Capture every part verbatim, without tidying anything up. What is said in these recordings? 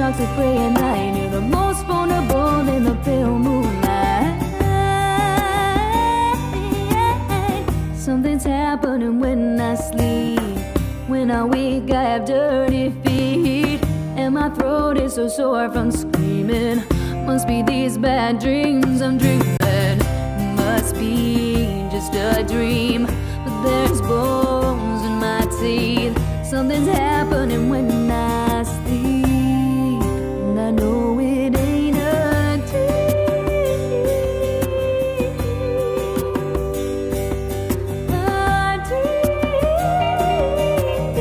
toxic gray at night. You're the most vulnerable in the pale moonlight. Something's happening when I sleep. When I wake I have dirty feet, and my throat is so sore from screaming. Must be these bad dreams I'm dreaming. Must be just a dream. But there's bones in my teeth. Something's happening when I sleep, and I know it ain't a dream. A dream,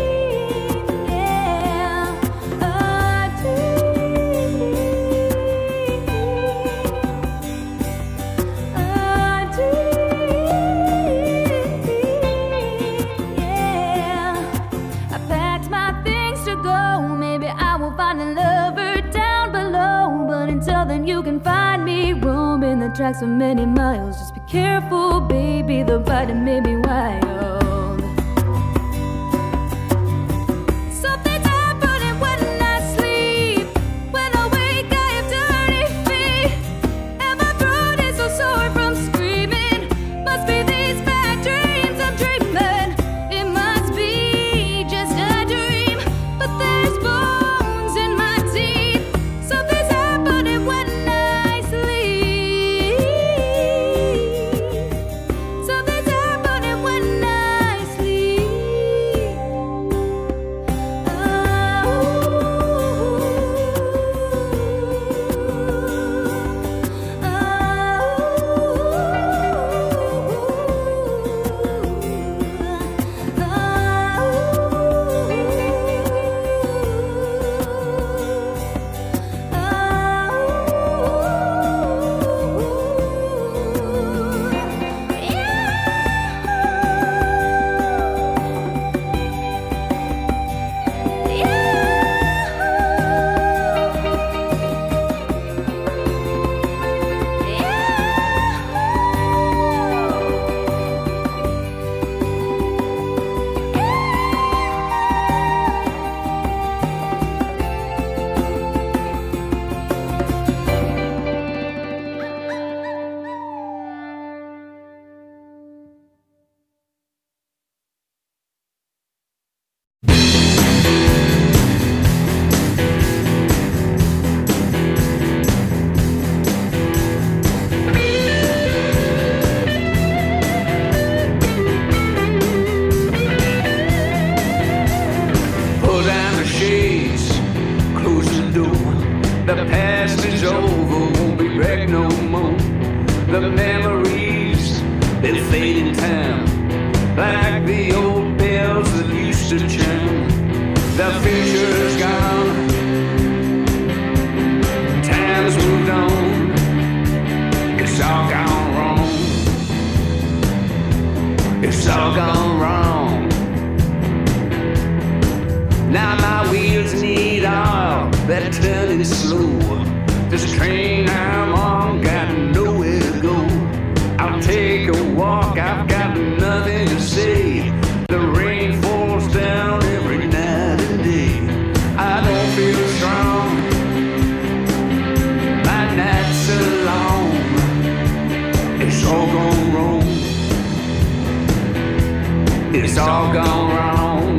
yeah, a dream, a dream, yeah. I packed my things to go. Maybe I will find a lover down below, but until then you can find me roaming the tracks for many miles. Just be careful, baby, the fighting may be wild. Something's happening when I sleep. When I wake I have dirty feet, and my throat is so sore from screaming. Must be these bad dreams I'm dreaming. It must be just a dream, but there's bones in my teeth. Something's happening when I sleep. Something's happening when I sleep. Pull down the shades, close the door. The past is over, won't be back no more. The memories, they fade in time, like the old bells that used to chime. The future's gone, time's moved on. It's all gone wrong. It's all gone wrong. Now my wheels need oil, they're turning slow. This train I'm on got nowhere to go. I'll take a walk, I've got nothing to say. The rain falls down every night and day. I don't feel strong, my nights are long. It's all gone wrong. It's all gone wrong.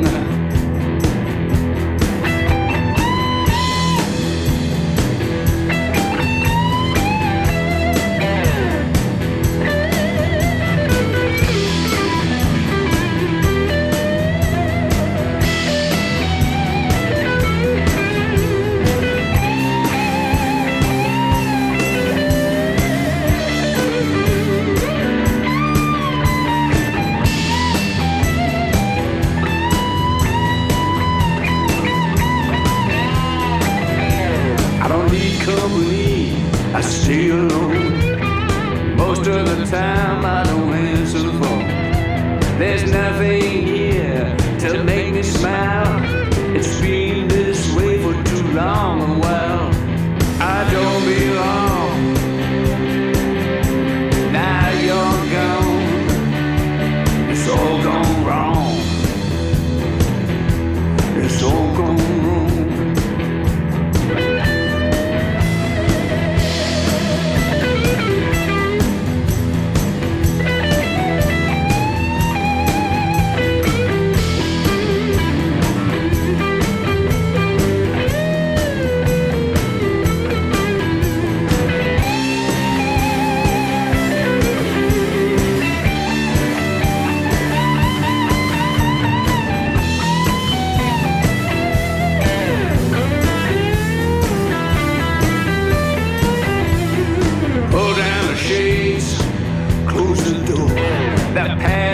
Company, I stay alone. Most of the time I don't answer the phone. There's nothing here to make me smile. It's been this way for too long a while. I don't belong. Now you're gone. It's all gone wrong. It's all gone wrong.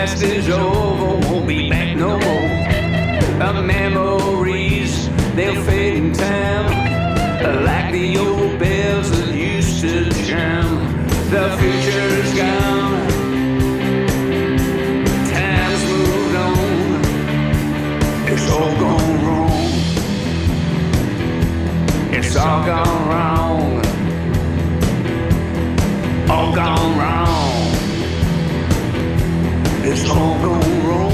past is over, won't be back no more. The memories, they'll fade in time, like the old bells that used to chime. The future's gone, time's moved on, it's all gone wrong, it's all gone wrong, all gone wrong, it's all gone wrong.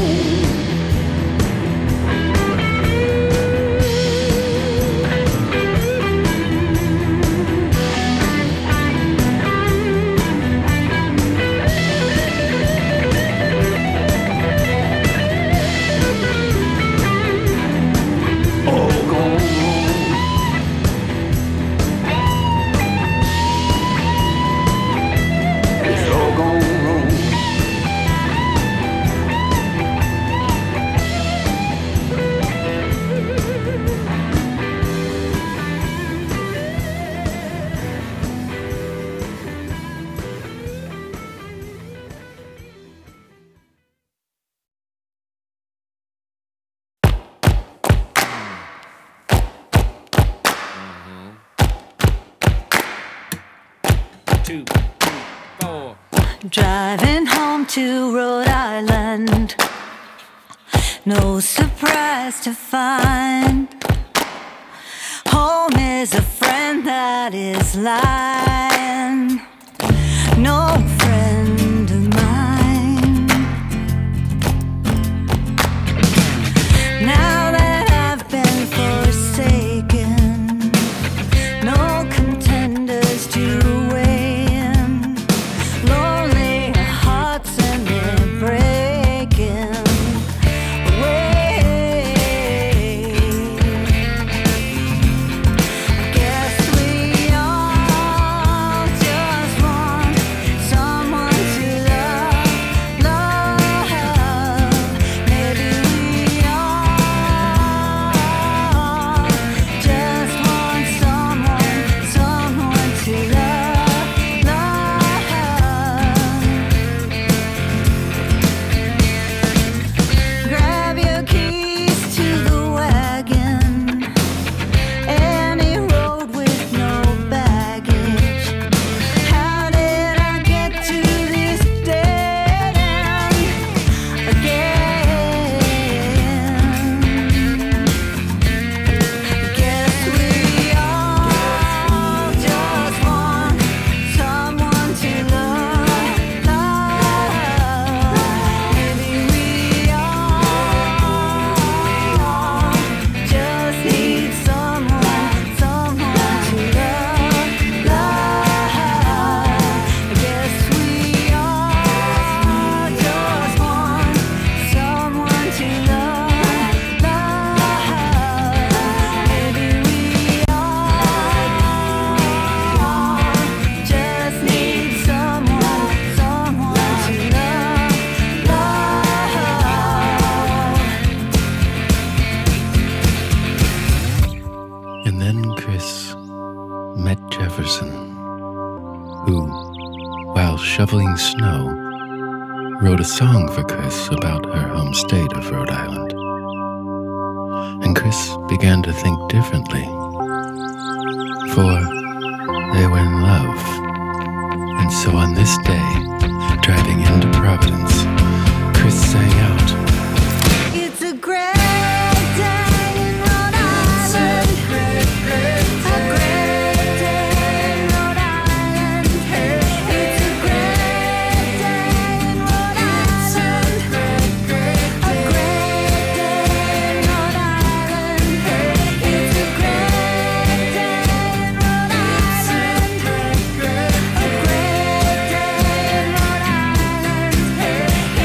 Two, four. Driving home to Rhode Island, no surprise to find home is a friend that is lying, no friend of mine. Now that I've been forsaken, no contenders to shoveling snow, wrote a song for Chris about her home state of Rhode Island. And Chris began to think differently, for they were in love. And so on this day, driving into Providence, Chris sang out, "It's a great day in Rhode Island. It's a great, great day. A great day in Rhode Island. It's a great day in Rhode Island. A great day in Rhode Island. It's a great day in Rhode Island. A great day in Rhode Island.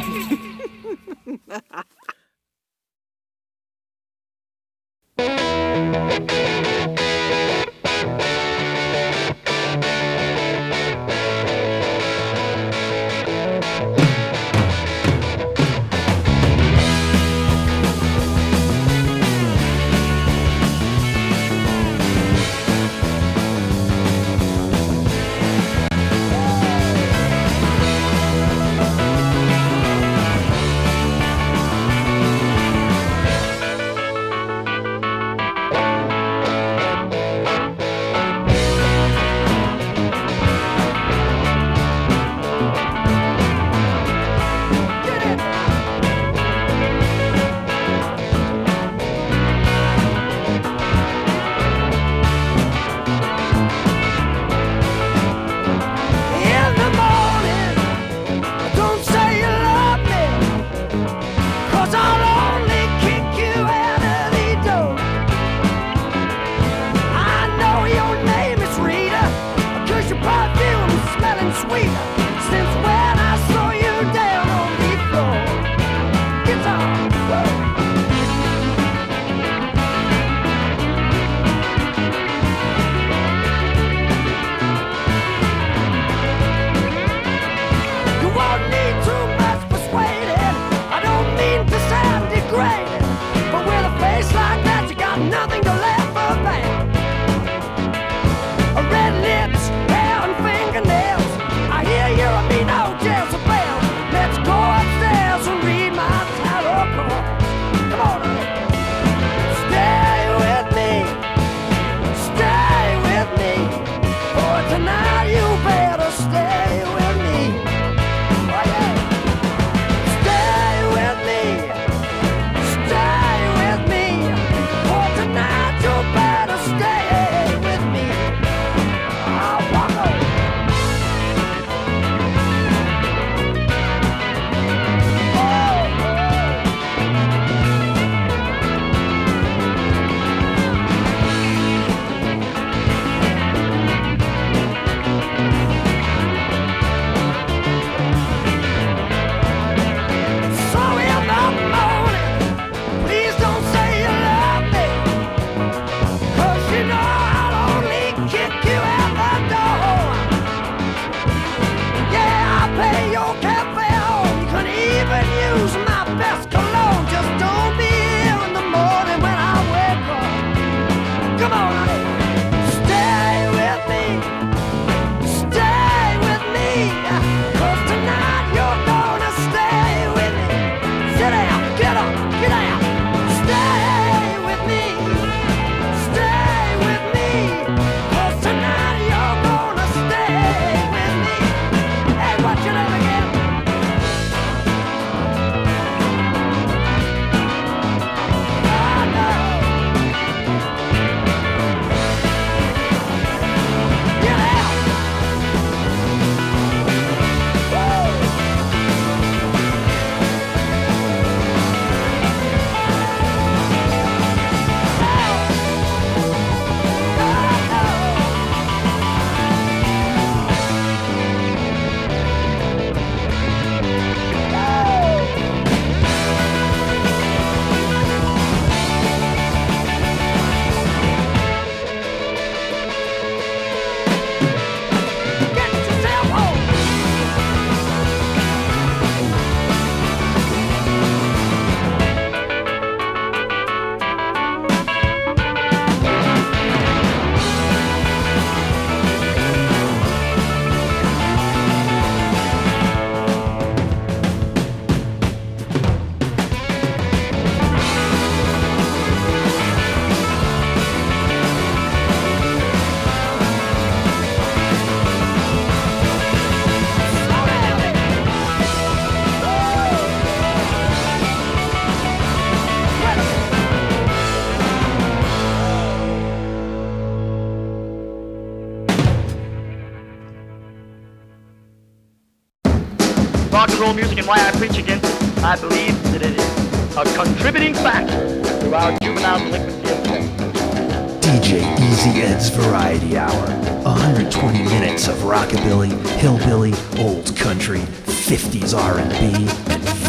rock and roll music and why I preach against it, I believe that it is a contributing factor to our juvenile delinquency of sex. D J Easy Ed's Variety Hour. one hundred twenty minutes of rockabilly, hillbilly, old country, fifties R and B, and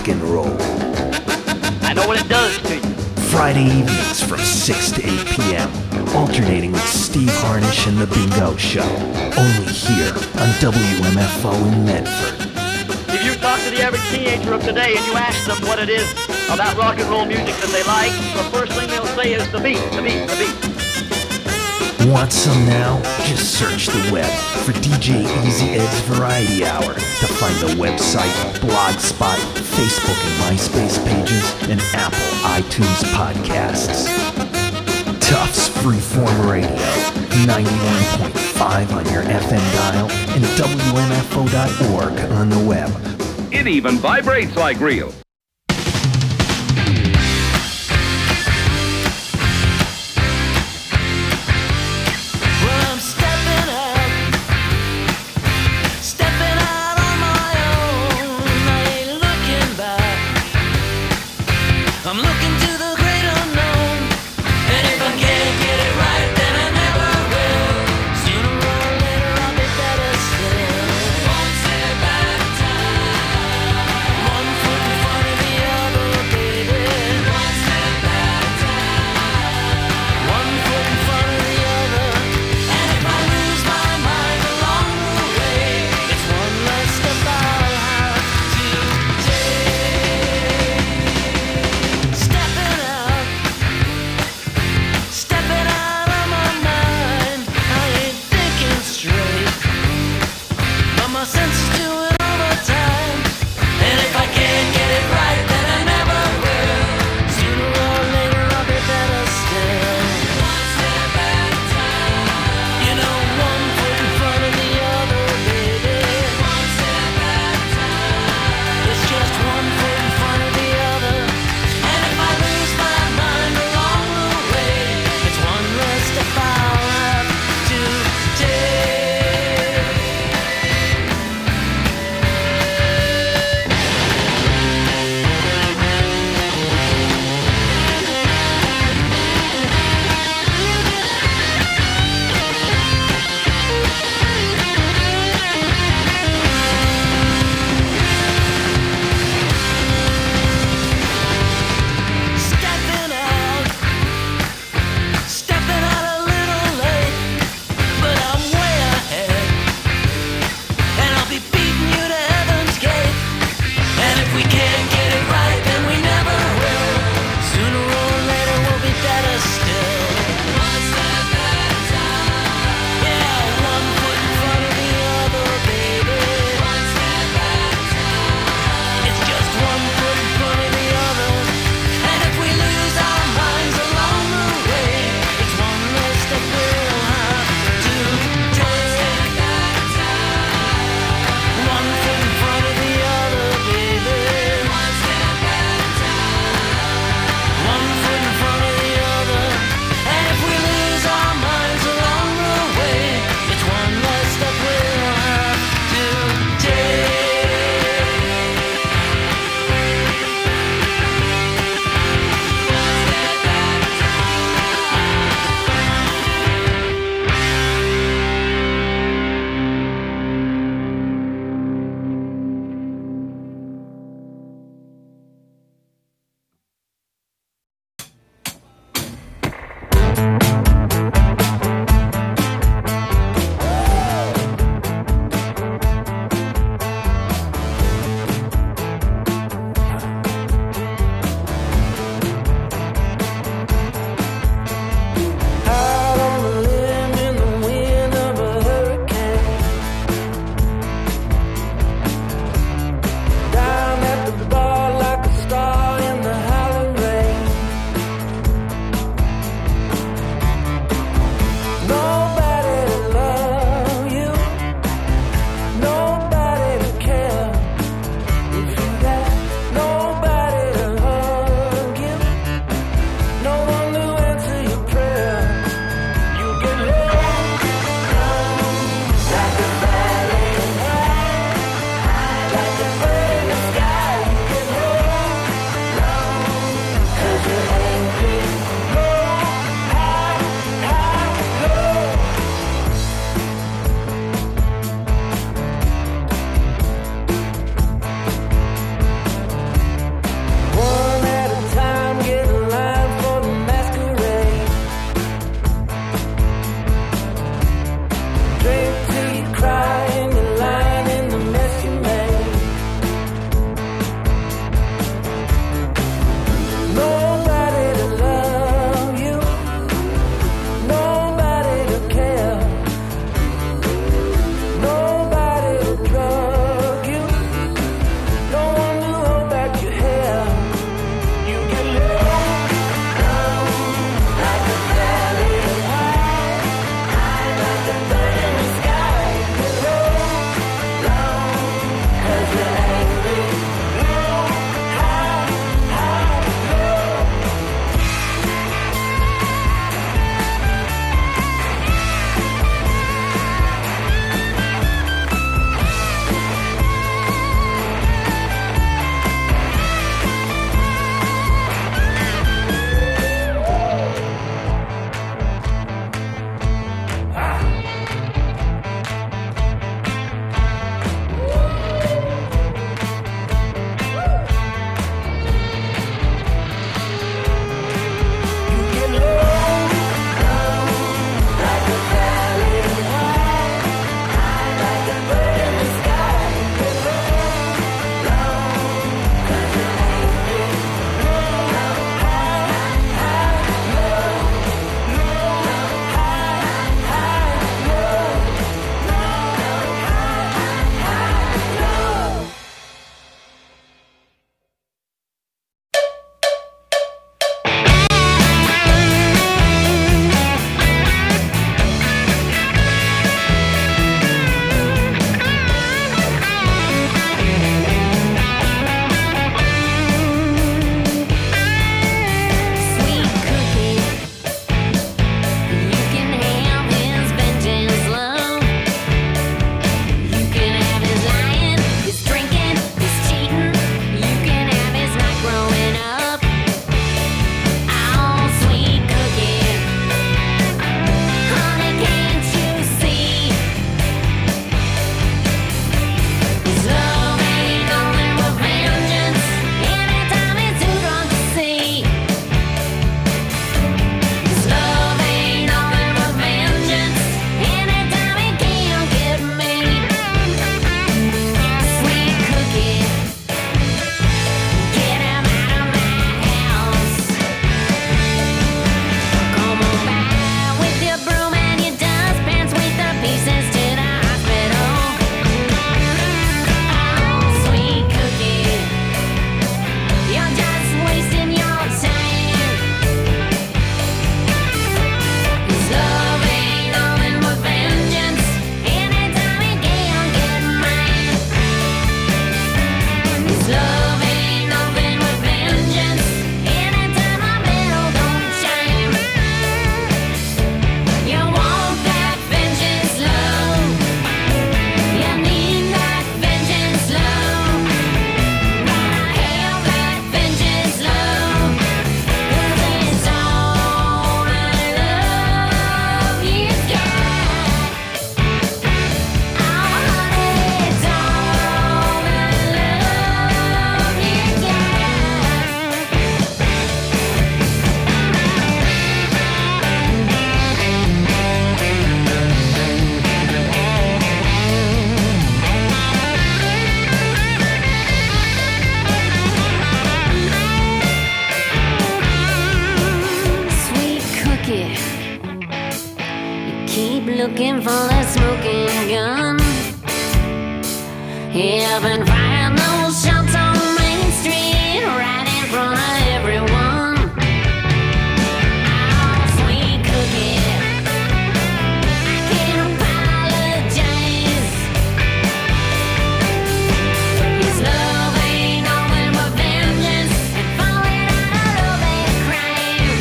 rock and roll. I know what it does to you. Friday evenings from six to eight p.m. Alternating with Steve Harnish and The Bingo Show. Only here on W M F O in Medford. If you talk to the average teenager of today and you ask them what it is about rock and roll music that they like, the first thing they'll say is the beat, the beat, the beat. Want some now? Just search the web for D J Easy Ed's Variety Hour to find the website, Blogspot, Facebook and MySpace pages, and Apple iTunes podcasts. Tufts Freeform Radio, ninety-one point five on your F M dial and W M F O dot org on the web. It even vibrates like real. Well, I'm stepping out, stepping out on my own. I ain't looking back. I'm looking to the great unknown. And if I can't get it right, then I never will. Sooner or later, I'll be better still. One step at a time. One foot in front looking for a smoking gun. Heaven find those shots on Main Street, right in front of everyone. Oh, sweet cookie, I can't apologize. His love ain't nothing but vengeance and falling out of that crime.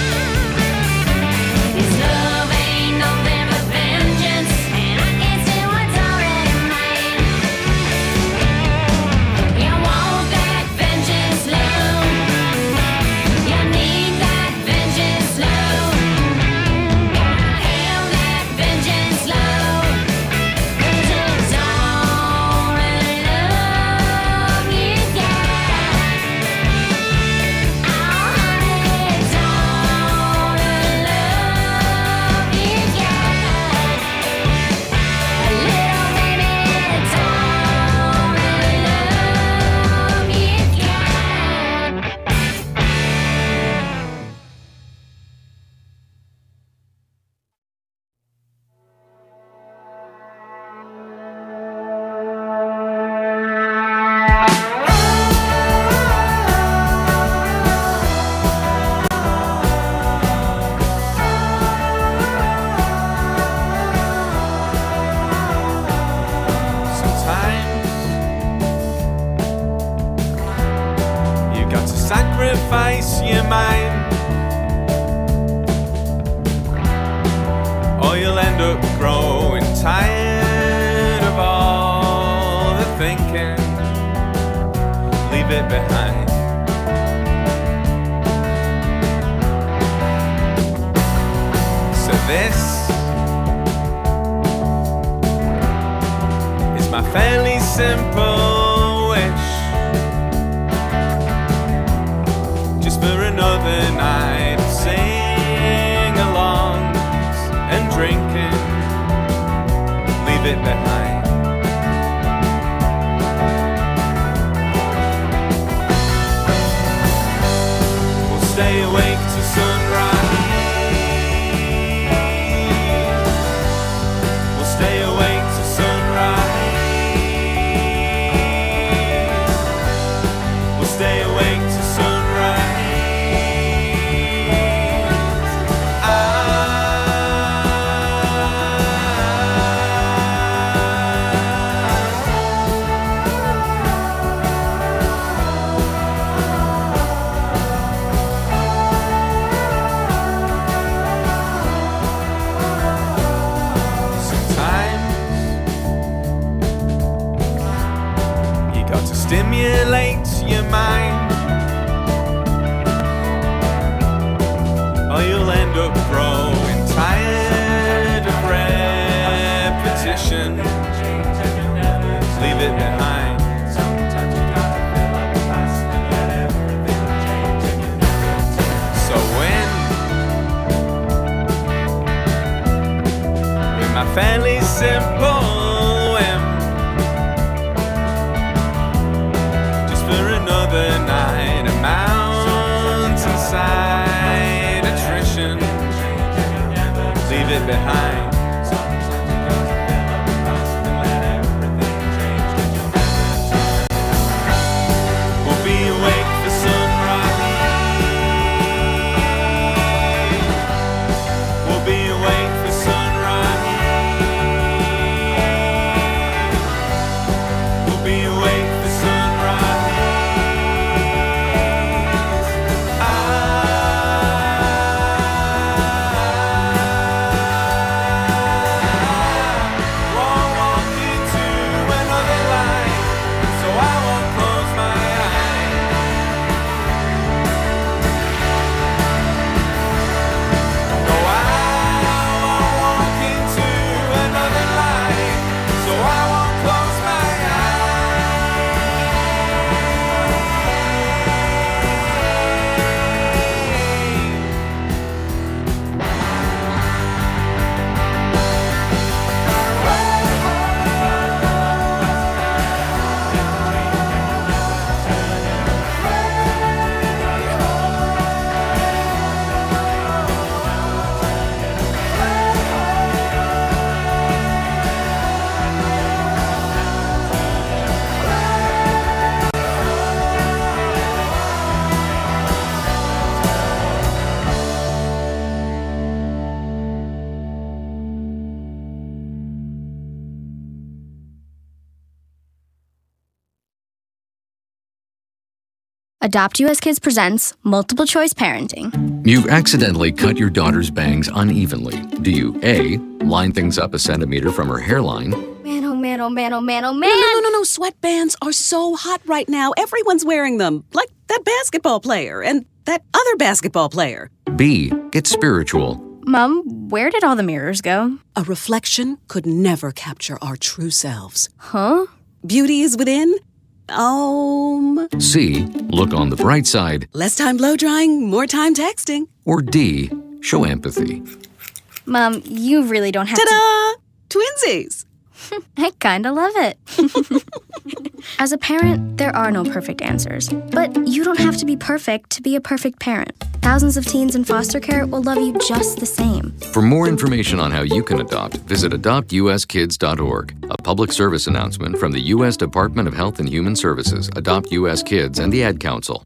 His love ain't nothing but vengeance, and I can't see what's already mine. You want that vengeance, love. You need that vengeance, love. Gotta have that vengeance, love. 'Cause it's only love you got. Oh, honey, it's only love you got. Little baby, it's only love you Sometimes you got to sacrifice your mind, or you'll end up growing tired of all the thinking. Leave it behind. So this is my fairly simple wish, just for another night of sing-alongs and drinking. Leave it behind. We'll stay awake till sunrise. We'll stay awake till sunrise. We'll stay awake till sunrise. Sometimes you got to stimulate your mind, or you'll end up growing tired of repetition. Leave it behind. So when, with my fairly simple whim, just for another night of mountainside attrition, leave it behind. We'll be awake for sunrise. We'll be awake for sunrise. We'll be awake for sunrise. Ah. Adopt U S Kids presents Multiple Choice Parenting. You've accidentally cut your daughter's bangs unevenly. Do you A, line things up a centimeter from her hairline? Man, oh man, oh man, oh man, oh man. No, no, no, no, no. Sweatbands are so hot right now. Everyone's wearing them. Like that basketball player and that other basketball player. B, get spiritual. Mom, where did all the mirrors go? A reflection could never capture our true selves. Huh? Beauty is within. Um. C, look on the bright side. Less time blow drying, more time texting. Or D, show empathy. Mom, you really don't have Ta-da! To... Twinsies! I kinda love it. As a parent, there are no perfect answers. But you don't have to be perfect to be a perfect parent. Thousands of teens in foster care will love you just the same. For more information on how you can adopt, visit adopt u s kids dot org. A public service announcement from the U S Department of Health and Human Services, Adopt U S Kids, and the Ad Council.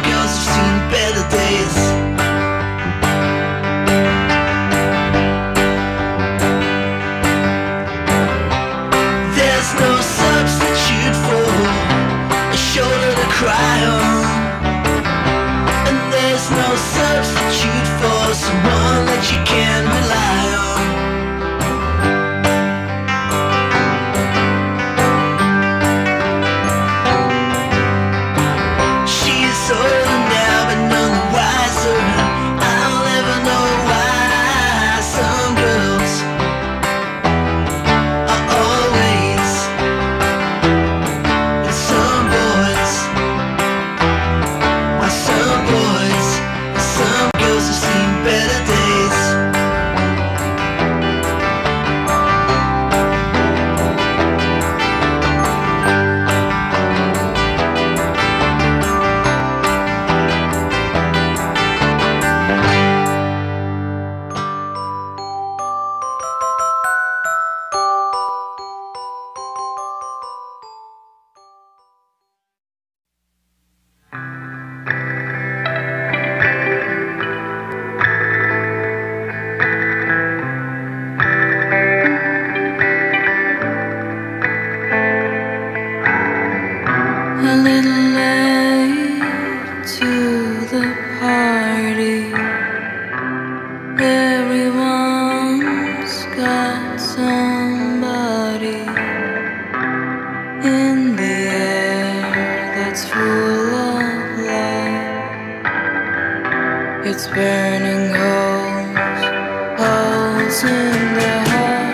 girls have seen better days. There's no substitute for a shoulder to cry on, and there's no substitute for someone that you can rely on. She's older now, but none the wiser. I'll never know why some girls are always with some boys. Why some boys, some girls have seen better days. A little late to the party. Everyone's got somebody in the air that's full of light. It's burning holes, holes in the heart.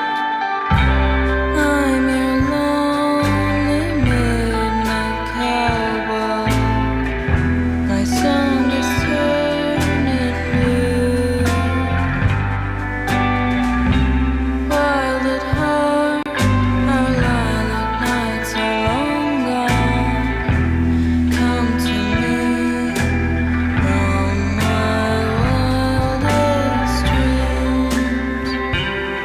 I'm your lonely midnight cowboy. My song is turning blue. Wild at heart, our lilac nights are long gone. Come to me from my wildest dreams.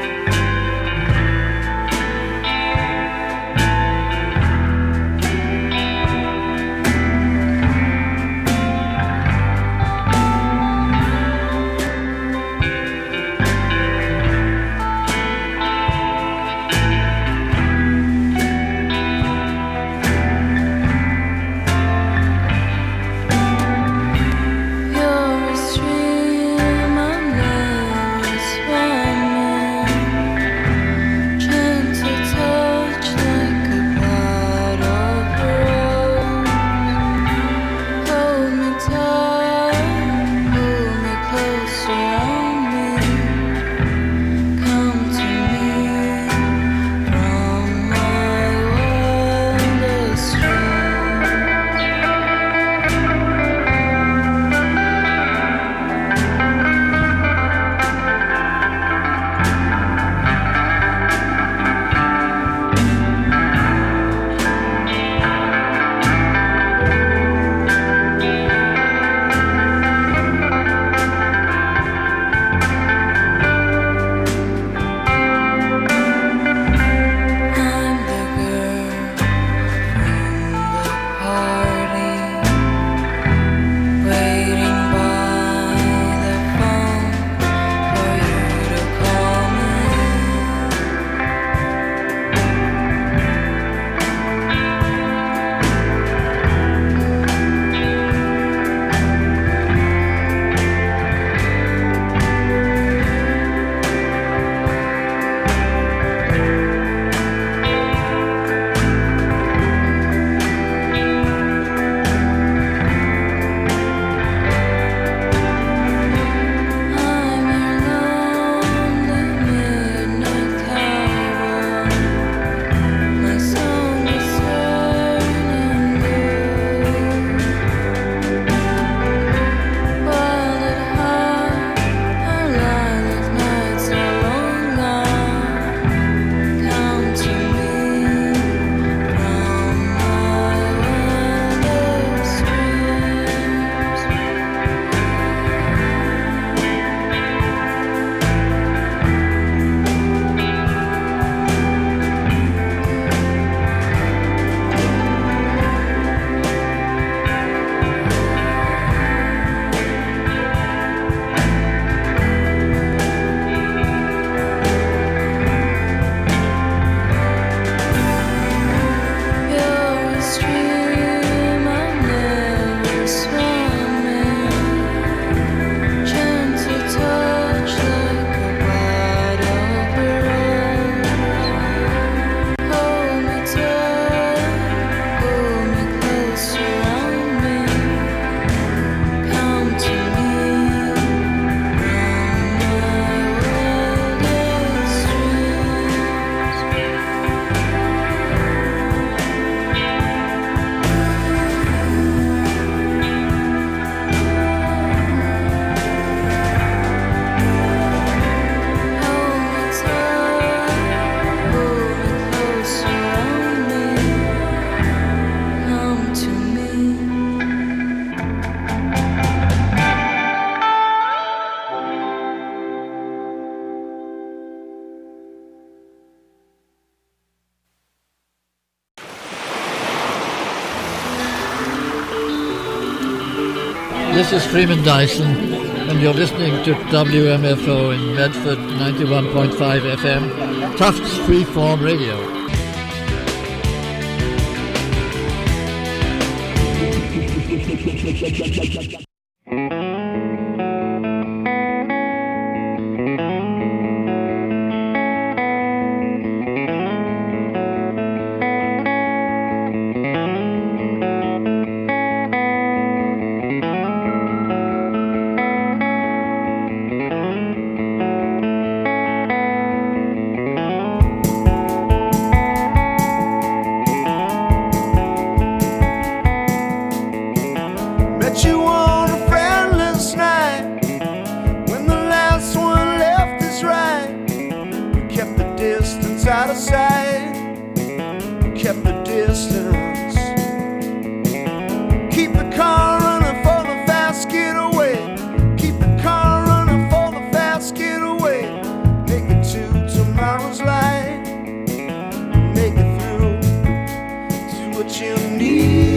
This is Freeman Dyson, and you're listening to W M F O in Medford, ninety-one point five F M, Tufts Freeform Radio. Met you on a friendless night when the last one left his right. We kept the distance out of sight. We kept the distance. Keep the car running for the fast getaway. Keep the car running for the fast getaway. Make it to tomorrow's light. Make it through to what you need.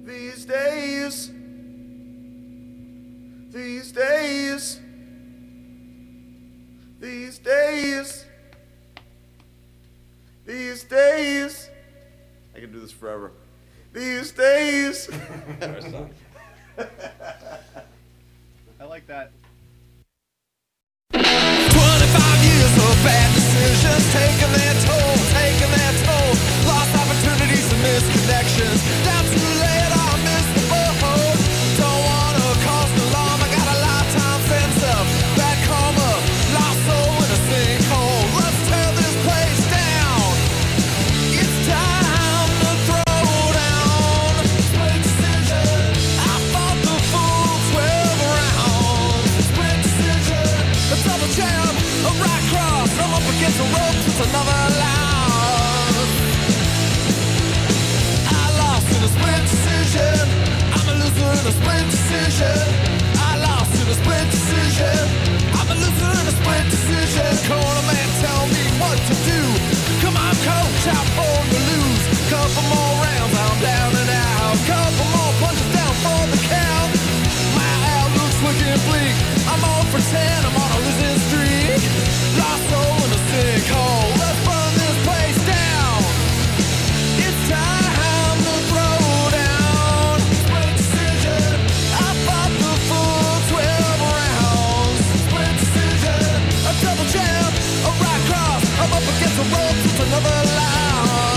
These days, these days, these days, these days. I can do this forever. These days. I like that. twenty-five years of bad decisions, taking their toll, taking their toll. Lost opportunities and misconnections. Down too late, I missed the boat. Don't wanna cause an alarm, I got a lifetime sense of bad karma. Lost soul in a sinkhole. Let's tear this place down. It's time to throw down. Split decision. I fought the full twelve rounds. Split decision. A double jam, a right cross. I'm up against the ropes, it's another loss. I lost in a split decision. I'm a loser in a split decision. I lost in a split decision. I'm a loser in a split decision. Corner man, tell me what to do. Come on, coach, I'm born to lose. Couple more rounds, I'm down and out. Couple more punches down for the count. My outlook's looking bleak. I'm all for ten, I'm on a losing streak. Lost soul in a sinkhole. Let's burn this place down. It's time to throw down. Split decision. I fought the full twelve rounds. Split decision. A double jam, a right cross. I'm up against the ropes, it's another loss.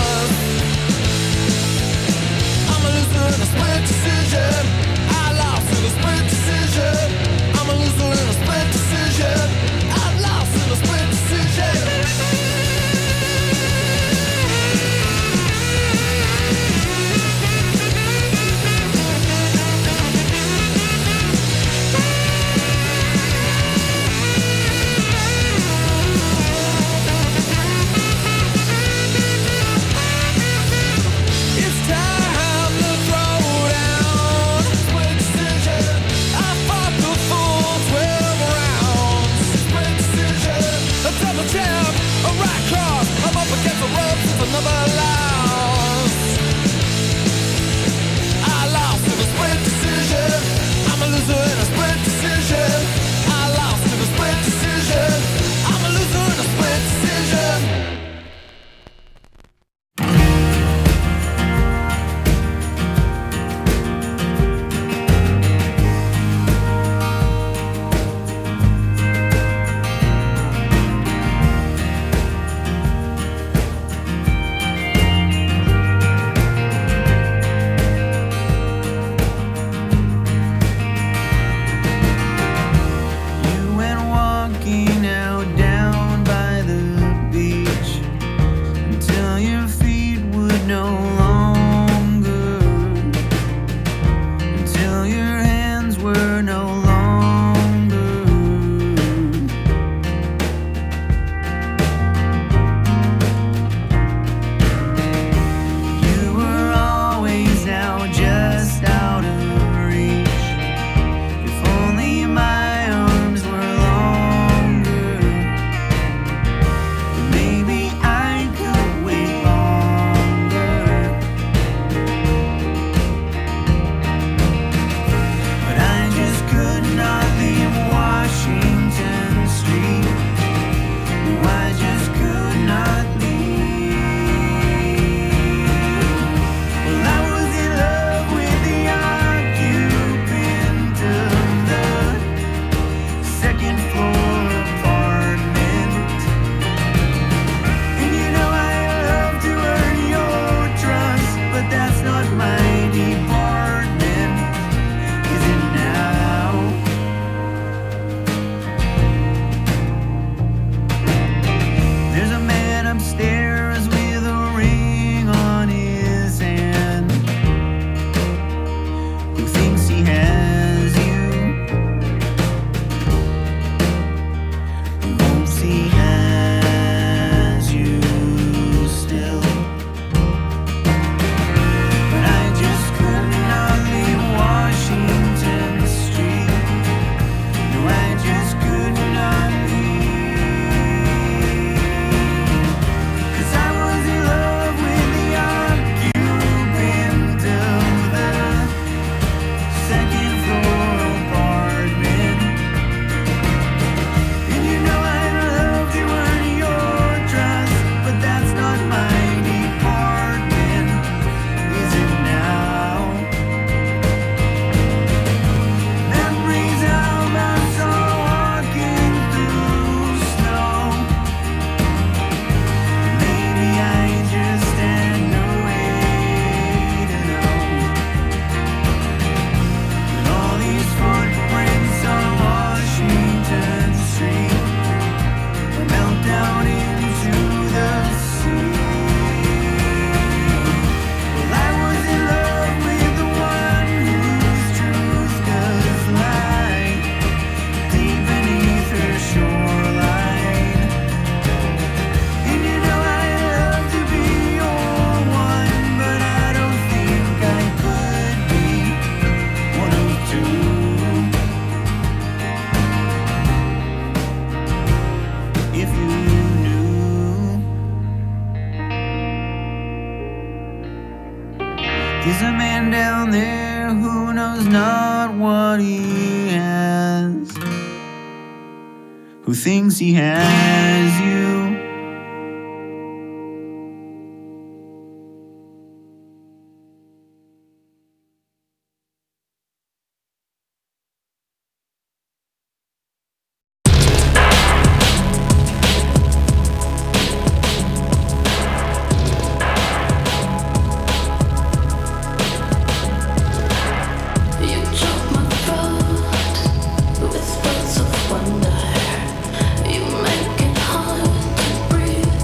There's a man down there who knows not what he has, who thinks he has you. You choke my throat with words of wonder. You make it hard to breathe.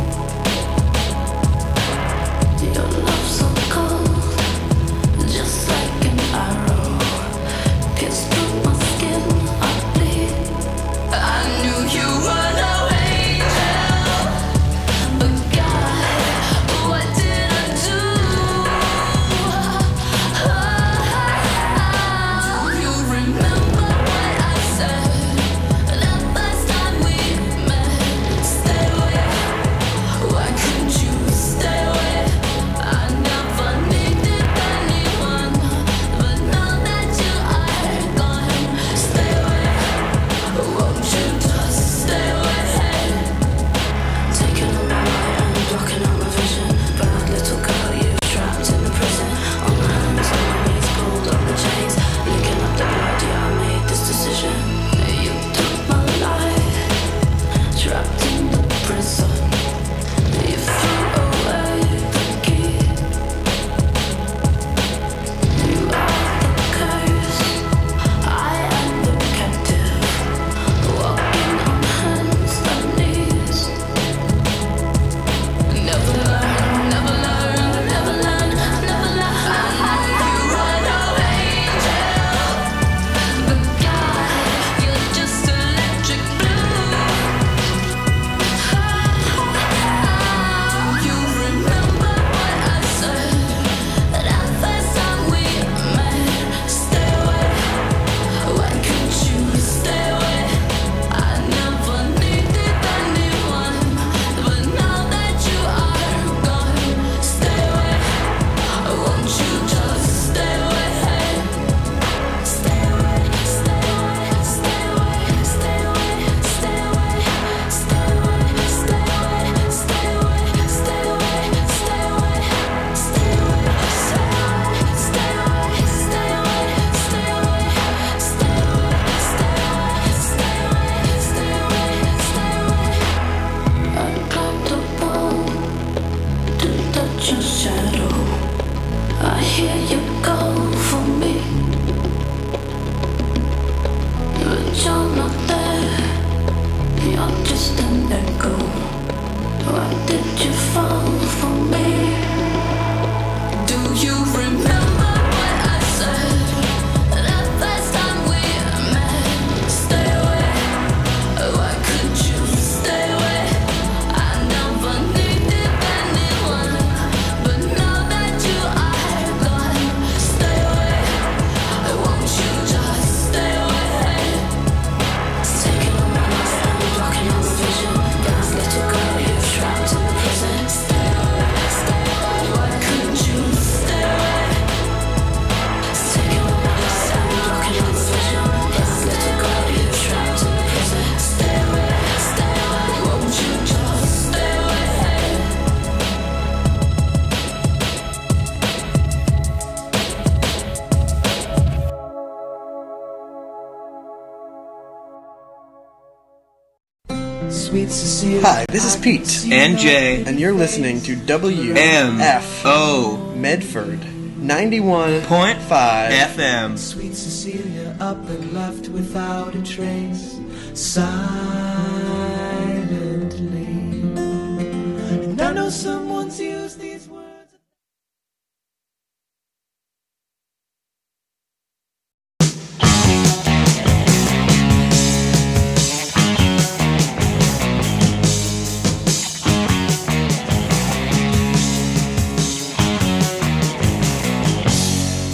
Your love so cold, just like an arrow, pierced through my skin. I bleed. I knew you were no angel, but God, what did I do? Do you remember what I said that first time we met? Stay away. Why couldn't you stay away? I never needed anyone, but now that you are gone, stay away. Won't you just stay away? Taking on my mind and blocking out my vision. Bad little girl, you trapped in the prison. On my hands, on my knees, pulled on the chains. Licking up the blood, yeah, I made this decision. You took my life, trapped in the prison. You threw away the key. You are the curse, I am the captive, walking on hands and knees. Never learn, never learn, never learn, never learn. You are no angel, but God, you're just electric blue. You remember what I said that first time we met? Stay away. Why couldn't you stay away? I never needed anyone, but now that you are gone, stay away. Won't you just stay away? Stay away, stay away, stay away, stay away, stay away, stay away, stay away, stay away, stay away, stay away, stay away, stay away, stay away, stay away, stay away, stay away, stay away, stay away. I climbed the wall to touch your shadow. I hear you call for me, but you're not there. You're just an echo. Why did you fall for me? Do you remember what I said that first time we met? Stay away. Why could you stay away? I never needed anyone, but now that you are gone, stay away. Won't you just stay away? Taking on my life and blocking out my vision. Bad little girl, you trapped in the prison. Stay away, stay away. Why couldn't you stay away? Taking on my life and blocking out my vision. Bad little girl, you trapped in the prison. Stay away, stay away. Won't you just stay away? Sweet Cecilia. Hi, this is Pete. And Jay. And you're listening to W M F O Medford ninety-one point five F M. Sweet Cecilia up and left without a trace, silently. And I know someone's used the